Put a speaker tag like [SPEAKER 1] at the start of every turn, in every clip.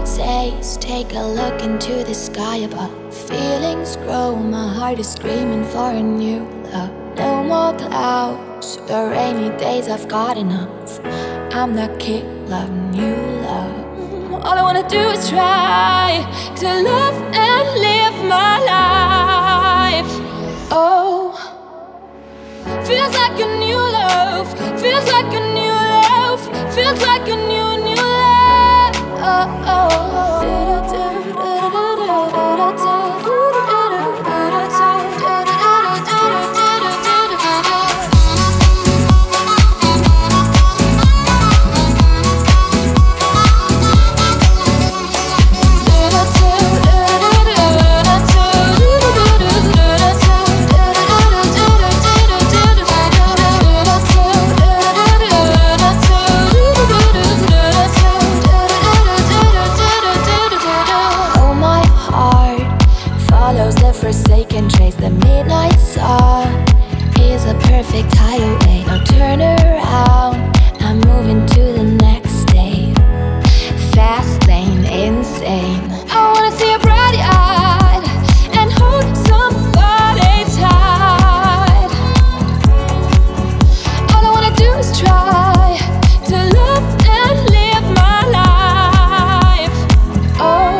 [SPEAKER 1] taste. Take a look into the sky above. Feelings grow, my heart is screaming for a new love. No more clouds or rainy days, I've got enough. I'm that kid loving you, love. All I wanna do is try to love and live my life. Oh, feels like a new love, feels like a new love, feels like a new love. Oh, oh. Forsaken trace, the midnight sun is a perfect hideaway. Now turn around, I'm moving to the next state. Fast lane, insane. I wanna see you bright-eyed and hold somebody tight. All I wanna do is try to love and live my life. Oh,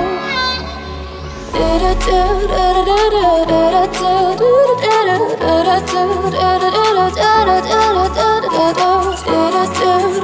[SPEAKER 1] do